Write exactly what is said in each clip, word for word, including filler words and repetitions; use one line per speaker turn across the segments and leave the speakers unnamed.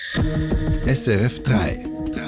S R F drei.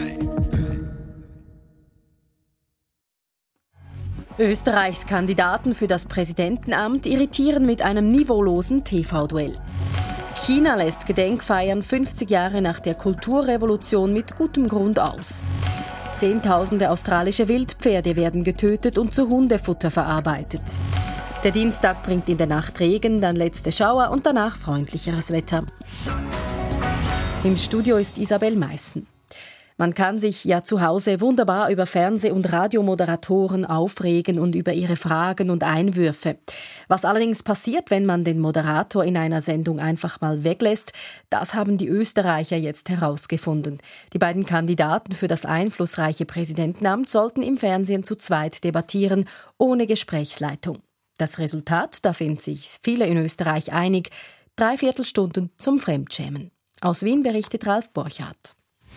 Österreichs Kandidaten für das Präsidentenamt irritieren mit einem niveaulosen T V-Duell. China lässt Gedenkfeiern fünfzig Jahre nach der Kulturrevolution mit gutem Grund aus. Zehntausende australische Wildpferde werden getötet und zu Hundefutter verarbeitet. Der Dienstag bringt in der Nacht Regen, dann letzte Schauer und danach freundlicheres Wetter. Im Studio ist Isabel Meissen. Man kann sich ja zu Hause wunderbar über Fernseh- und Radiomoderatoren aufregen und über ihre Fragen und Einwürfe. Was allerdings passiert, wenn man den Moderator in einer Sendung einfach mal weglässt, das haben die Österreicher jetzt herausgefunden. Die beiden Kandidaten für das einflussreiche Präsidentenamt sollten im Fernsehen zu zweit debattieren, ohne Gesprächsleitung. Das Resultat, da finden sich viele in Österreich einig, drei Viertelstunden zum Fremdschämen. Aus Wien berichtet Ralf Borchardt.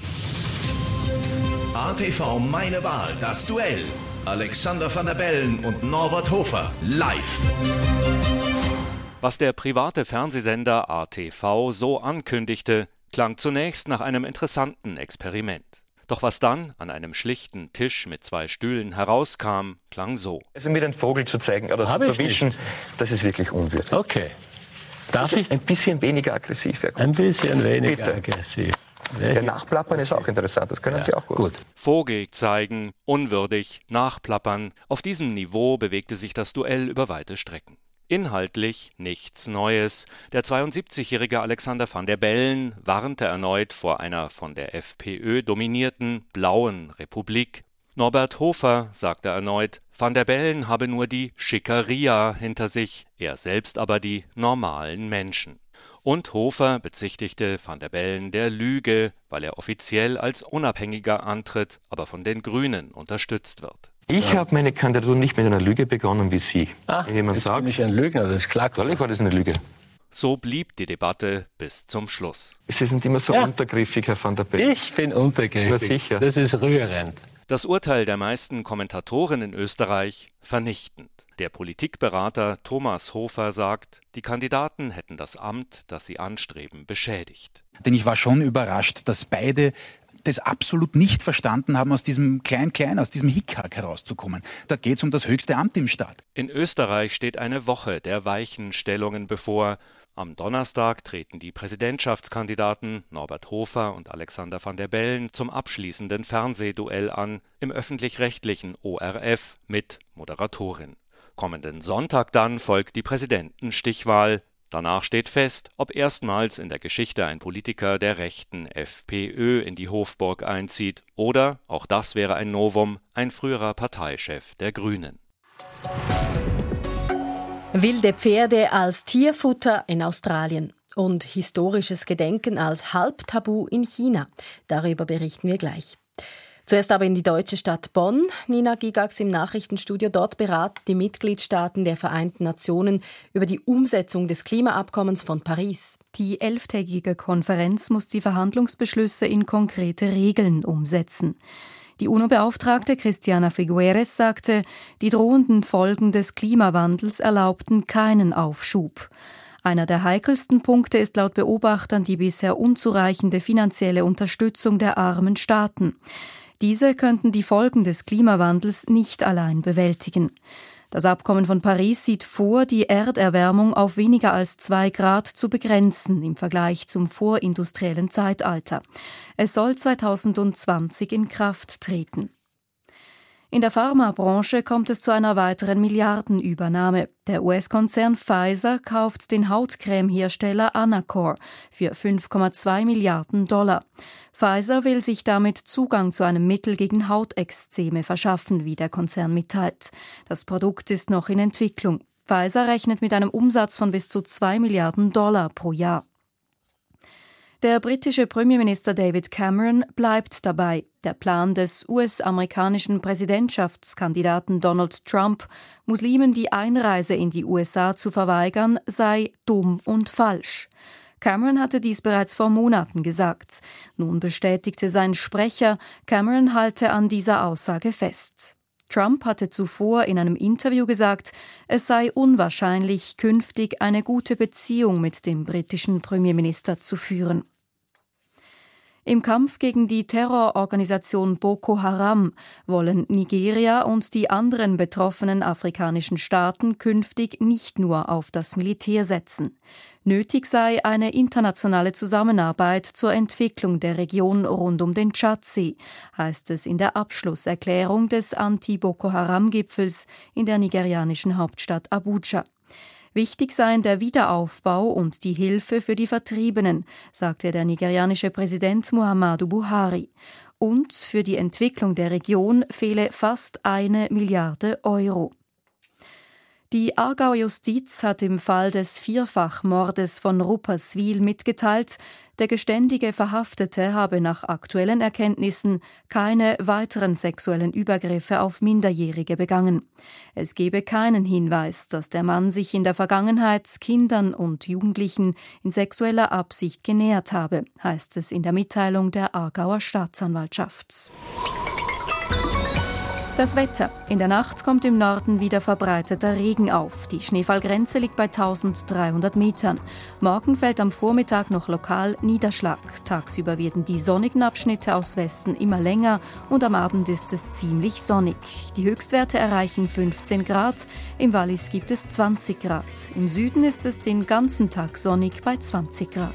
A T V Meine Wahl, das Duell. Alexander Van der Bellen und Norbert Hofer, live.
Was der private Fernsehsender A T V so ankündigte, klang zunächst nach einem interessanten Experiment. Doch was dann an einem schlichten Tisch mit zwei Stühlen herauskam, klang so.
Also mir den Vogel zu zeigen oder so zu wischen, das ist wirklich unwürdig.
Okay. Darf ich?
Ein bisschen weniger aggressiv werden.
Ein bisschen weniger
Bitte.
aggressiv.
Ja, nachplappern ist auch interessant, das können ja, Sie auch gut.
gut.
Vogel zeigen, unwürdig, nachplappern. Auf diesem Niveau bewegte sich das Duell über weite Strecken. Inhaltlich nichts Neues. Der zweiundsiebzigjährige Alexander Van der Bellen warnte erneut vor einer von der FPÖ dominierten blauen Republik. Norbert Hofer sagte erneut, Van der Bellen habe nur die Schickeria hinter sich, er selbst aber die normalen Menschen. Und Hofer bezichtigte Van der Bellen der Lüge, weil er offiziell als Unabhängiger antritt, aber von den Grünen unterstützt wird.
Ich ja. habe meine Kandidatur nicht mit einer Lüge begonnen wie Sie.
Ah,
Wenn jemand
jetzt
sagt,
bin ich ein Lügner, das ist klar.
Soll ich, war das eine Lüge?
So blieb die Debatte bis zum Schluss.
Sie sind immer so ja. untergriffig, Herr Van der Bellen.
Ich bin untergriffig.
Na sicher.
Das ist rührend.
Das Urteil der meisten Kommentatoren in Österreich vernichtend. Der Politikberater Thomas Hofer sagt, die Kandidaten hätten das Amt, das sie anstreben, beschädigt.
Denn ich war schon überrascht, dass beide das absolut nicht verstanden haben, aus diesem Klein-Klein, aus diesem Hickhack herauszukommen. Da geht es um das höchste Amt im Staat.
In Österreich steht eine Woche der Weichenstellungen bevor. Am Donnerstag treten die Präsidentschaftskandidaten Norbert Hofer und Alexander Van der Bellen zum abschließenden Fernsehduell an im öffentlich-rechtlichen O R F mit Moderatorin. Kommenden Sonntag dann folgt die Präsidentenstichwahl. Danach steht fest, ob erstmals in der Geschichte ein Politiker der rechten FPÖ in die Hofburg einzieht oder, auch das wäre ein Novum, ein früherer Parteichef der Grünen.
Wilde Pferde als Tierfutter in Australien und historisches Gedenken als Halbtabu in China. Darüber berichten wir gleich. Zuerst aber in die deutsche Stadt Bonn. Nina Gigax im Nachrichtenstudio. Dort beraten die Mitgliedstaaten der Vereinten Nationen über die Umsetzung des Klimaabkommens von Paris.
Die elftägige Konferenz muss die Verhandlungsbeschlüsse in konkrete Regeln umsetzen. Die UNO-Beauftragte Christiana Figueres sagte, die drohenden Folgen des Klimawandels erlaubten keinen Aufschub. Einer der heikelsten Punkte ist laut Beobachtern die bisher unzureichende finanzielle Unterstützung der armen Staaten. Diese könnten die Folgen des Klimawandels nicht allein bewältigen. Das Abkommen von Paris sieht vor, die Erderwärmung auf weniger als zwei Grad zu begrenzen im Vergleich zum vorindustriellen Zeitalter. Es soll zweitausendzwanzig in Kraft treten. In der Pharmabranche kommt es zu einer weiteren Milliardenübernahme. Der U S-Konzern Pfizer kauft den Hautcreme-Hersteller Anacor für fünf Komma zwei Milliarden Dollar. Pfizer will sich damit Zugang zu einem Mittel gegen Hautexzeme verschaffen, wie der Konzern mitteilt. Das Produkt ist noch in Entwicklung. Pfizer rechnet mit einem Umsatz von bis zu zwei Milliarden Dollar pro Jahr. Der britische Premierminister David Cameron bleibt dabei. Der Plan des U S-amerikanischen Präsidentschaftskandidaten Donald Trump, Muslimen die Einreise in die U S A zu verweigern, sei dumm und falsch. Cameron hatte dies bereits vor Monaten gesagt. Nun bestätigte sein Sprecher, Cameron halte an dieser Aussage fest. Trump hatte zuvor in einem Interview gesagt, es sei unwahrscheinlich, künftig eine gute Beziehung mit dem britischen Premierminister zu führen. Im Kampf gegen die Terrororganisation Boko Haram wollen Nigeria und die anderen betroffenen afrikanischen Staaten künftig nicht nur auf das Militär setzen. Nötig sei eine internationale Zusammenarbeit zur Entwicklung der Region rund um den Tschadsee, heißt es in der Abschlusserklärung des Anti-Boko-Haram-Gipfels in der nigerianischen Hauptstadt Abuja. Wichtig seien der Wiederaufbau und die Hilfe für die Vertriebenen, sagte der nigerianische Präsident Muhammadu Buhari. Und für die Entwicklung der Region fehle fast eine Milliarde Euro. Die Aargauer Justiz hat im Fall des Vierfachmordes von Rupperswil mitgeteilt, der geständige Verhaftete habe nach aktuellen Erkenntnissen keine weiteren sexuellen Übergriffe auf Minderjährige begangen. Es gebe keinen Hinweis, dass der Mann sich in der Vergangenheit Kindern und Jugendlichen in sexueller Absicht genähert habe, heißt es in der Mitteilung der Aargauer Staatsanwaltschaft. Das Wetter. In der Nacht kommt im Norden wieder verbreiteter Regen auf. Die Schneefallgrenze liegt bei tausenddreihundert Metern. Morgen fällt am Vormittag noch lokal Niederschlag. Tagsüber werden die sonnigen Abschnitte aus Westen immer länger und am Abend ist es ziemlich sonnig. Die Höchstwerte erreichen fünfzehn Grad, im Wallis gibt es zwanzig Grad. Im Süden ist es den ganzen Tag sonnig bei zwanzig Grad.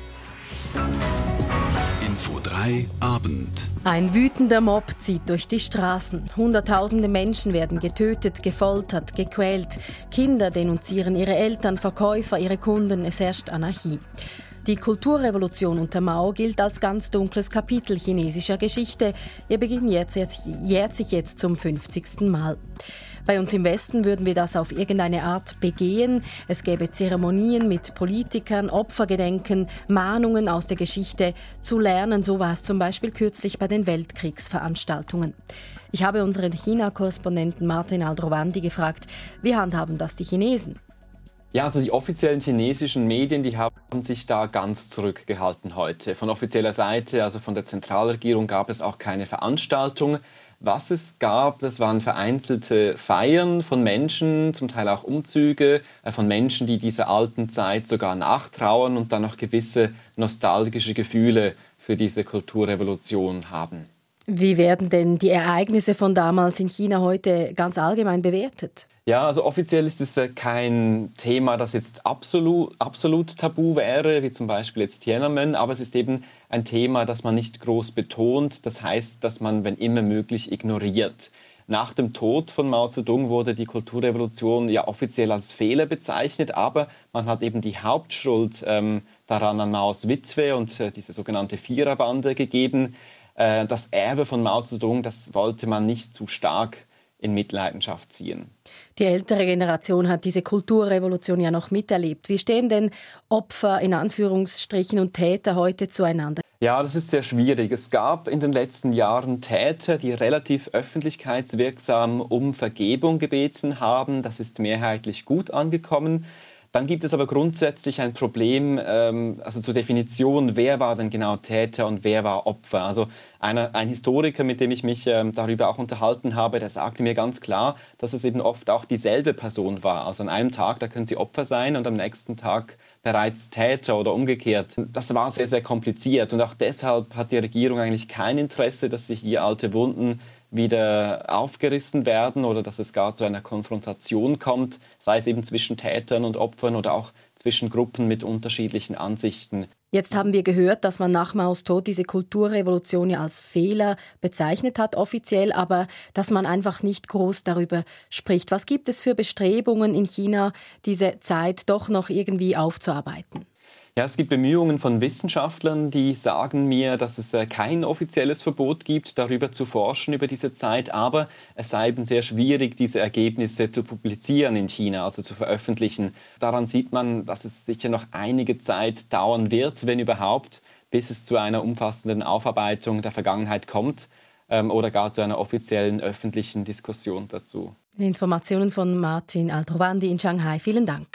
Info drei Abend.
Ein wütender Mob zieht durch die Straßen. Hunderttausende Menschen werden getötet, gefoltert, gequält. Kinder denunzieren ihre Eltern, Verkäufer ihre Kunden. Es herrscht Anarchie. Die Kulturrevolution unter Mao gilt als ganz dunkles Kapitel chinesischer Geschichte. Ihr Beginn jährt sich jetzt zum fünfzigsten Mal. Bei uns im Westen würden wir das auf irgendeine Art begehen. Es gäbe Zeremonien mit Politikern, Opfergedenken, Mahnungen aus der Geschichte zu lernen. So war es zum Beispiel kürzlich bei den Weltkriegsveranstaltungen. Ich habe unseren China-Korrespondenten Martin Aldrovandi gefragt, wie handhaben das die Chinesen?
Ja, also die offiziellen chinesischen Medien, die haben sich da ganz zurückgehalten heute. Von offizieller Seite, also von der Zentralregierung, gab es auch keine Veranstaltung. Was es gab, das waren vereinzelte Feiern von Menschen, zum Teil auch Umzüge, äh, von Menschen, die dieser alten Zeit sogar nachtrauern und dann noch gewisse nostalgische Gefühle für diese Kulturrevolution haben.
Wie werden denn die Ereignisse von damals in China heute ganz allgemein bewertet?
Ja, also offiziell ist es kein Thema, das jetzt absolut, absolut tabu wäre, wie zum Beispiel jetzt Tiananmen, aber es ist eben ein Thema, das man nicht groß betont. Das heißt, dass man, wenn immer möglich, ignoriert. Nach dem Tod von Mao Zedong wurde die Kulturrevolution ja offiziell als Fehler bezeichnet, aber man hat eben die Hauptschuld ähm, daran an Maos Witwe und äh, diese sogenannte Viererbande gegeben. Äh, das Erbe von Mao Zedong, das wollte man nicht zu stark in Mitleidenschaft ziehen.
Die ältere Generation hat diese Kulturrevolution ja noch miterlebt. Wie stehen denn Opfer in Anführungsstrichen und Täter heute zueinander?
Ja, das ist sehr schwierig. Es gab in den letzten Jahren Täter, die relativ öffentlichkeitswirksam um Vergebung gebeten haben. Das ist mehrheitlich gut angekommen. Dann gibt es aber grundsätzlich ein Problem, ähm, also zur Definition, wer war denn genau Täter und wer war Opfer. Also einer, ein Historiker, mit dem ich mich ähm, darüber auch unterhalten habe, der sagte mir ganz klar, dass es eben oft auch dieselbe Person war. Also an einem Tag, da können sie Opfer sein und am nächsten Tag bereits Täter oder umgekehrt. Das war sehr, sehr kompliziert und auch deshalb hat die Regierung eigentlich kein Interesse, dass sich hier alte Wunden wieder aufgerissen werden oder dass es gar zu einer Konfrontation kommt, sei es eben zwischen Tätern und Opfern oder auch zwischen Gruppen mit unterschiedlichen Ansichten.
Jetzt haben wir gehört, dass man nach Maos Tod diese Kulturrevolution ja als Fehler bezeichnet hat, offiziell, aber dass man einfach nicht groß darüber spricht. Was gibt es für Bestrebungen in China, diese Zeit doch noch irgendwie aufzuarbeiten?
Ja, es gibt Bemühungen von Wissenschaftlern, die sagen mir, dass es kein offizielles Verbot gibt, darüber zu forschen, über diese Zeit. Aber es sei eben sehr schwierig, diese Ergebnisse zu publizieren in China, also zu veröffentlichen. Daran sieht man, dass es sicher noch einige Zeit dauern wird, wenn überhaupt, bis es zu einer umfassenden Aufarbeitung der Vergangenheit kommt ähm, oder gar zu einer offiziellen öffentlichen Diskussion dazu.
Die Informationen von Martin Aldrovandi in Shanghai. Vielen Dank.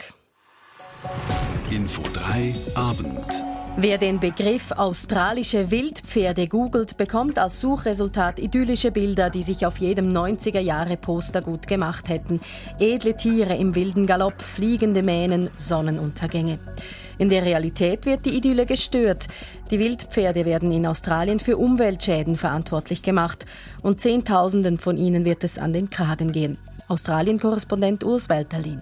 Info drei Abend.
Wer den Begriff australische Wildpferde googelt, bekommt als Suchresultat idyllische Bilder, die sich auf jedem neunziger-Jahre-Poster gut gemacht hätten. Edle Tiere im wilden Galopp, fliegende Mähnen, Sonnenuntergänge. In der Realität wird die Idylle gestört. Die Wildpferde werden in Australien für Umweltschäden verantwortlich gemacht und Zehntausenden von ihnen wird es an den Kragen gehen. Australien-Korrespondent Urs Welterlin.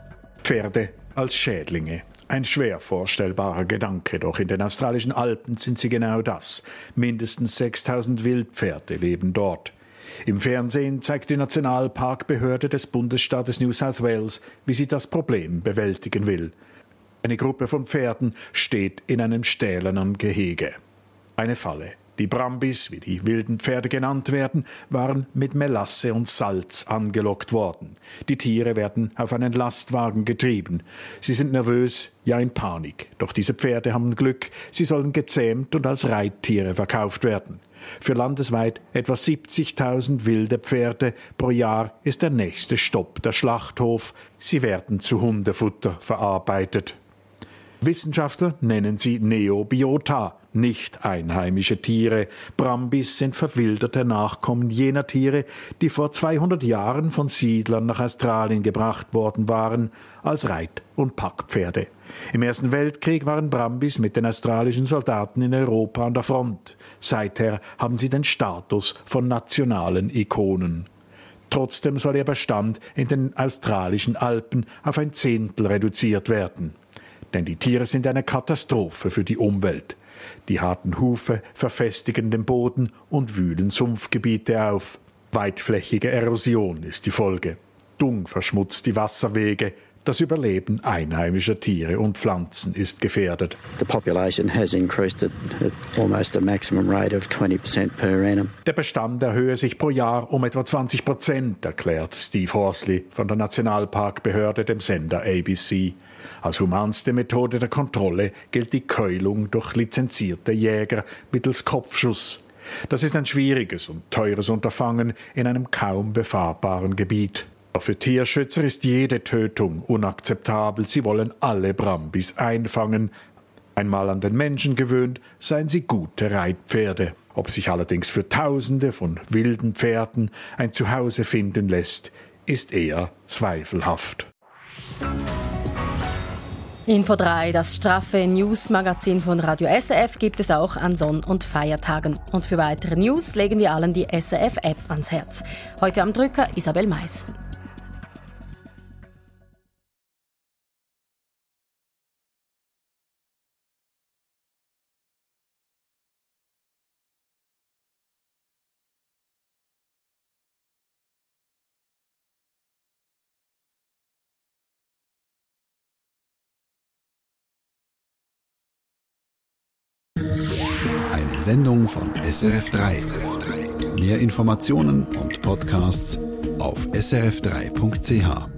Pferde als Schädlinge. Ein schwer vorstellbarer Gedanke, doch in den australischen Alpen sind sie genau das. Mindestens sechstausend Wildpferde leben dort. Im Fernsehen zeigt die Nationalparkbehörde des Bundesstaates New South Wales, wie sie das Problem bewältigen will. Eine Gruppe von Pferden steht in einem stählernen Gehege. Eine Falle. Die Brambis, wie die wilden Pferde genannt werden, waren mit Melasse und Salz angelockt worden. Die Tiere werden auf einen Lastwagen getrieben. Sie sind nervös, ja in Panik. Doch diese Pferde haben Glück, sie sollen gezähmt und als Reittiere verkauft werden. Für landesweit etwa siebzigtausend wilde Pferde pro Jahr ist der nächste Stopp der Schlachthof. Sie werden zu Hundefutter verarbeitet. Wissenschaftler nennen sie Neobiota, nicht einheimische Tiere. Brambis sind verwilderte Nachkommen jener Tiere, die vor zweihundert Jahren von Siedlern nach Australien gebracht worden waren, als Reit- und Packpferde. Im Ersten Weltkrieg waren Brambis mit den australischen Soldaten in Europa an der Front. Seither haben sie den Status von nationalen Ikonen. Trotzdem soll ihr Bestand in den australischen Alpen auf ein Zehntel reduziert werden. Denn die Tiere sind eine Katastrophe für die Umwelt. Die harten Hufe verfestigen den Boden und wühlen Sumpfgebiete auf. Weitflächige Erosion ist die Folge. Dung verschmutzt die Wasserwege. Das Überleben einheimischer Tiere und Pflanzen ist gefährdet.
The population has increased at, at almost a maximum rate of twenty percent per annum.
Der Bestand erhöhe sich pro Jahr um etwa zwanzig Prozent, erklärt Steve Horsley von der Nationalparkbehörde dem Sender A B C. Als humanste Methode der Kontrolle gilt die Keulung durch lizenzierte Jäger mittels Kopfschuss. Das ist ein schwieriges und teures Unterfangen in einem kaum befahrbaren Gebiet. Doch für Tierschützer ist jede Tötung unakzeptabel. Sie wollen alle Brambis einfangen. Einmal an den Menschen gewöhnt, seien sie gute Reitpferde. Ob sich allerdings für Tausende von wilden Pferden ein Zuhause finden lässt, ist eher zweifelhaft.
Info drei, das straffe News-Magazin von Radio S R F, gibt es auch an Sonn- und Feiertagen. Und für weitere News legen wir allen die S R F-App ans Herz. Heute am Drücker Isabel Meissen.
Eine Sendung von S R F drei. Mehr Informationen und Podcasts auf s r f drei punkt c h.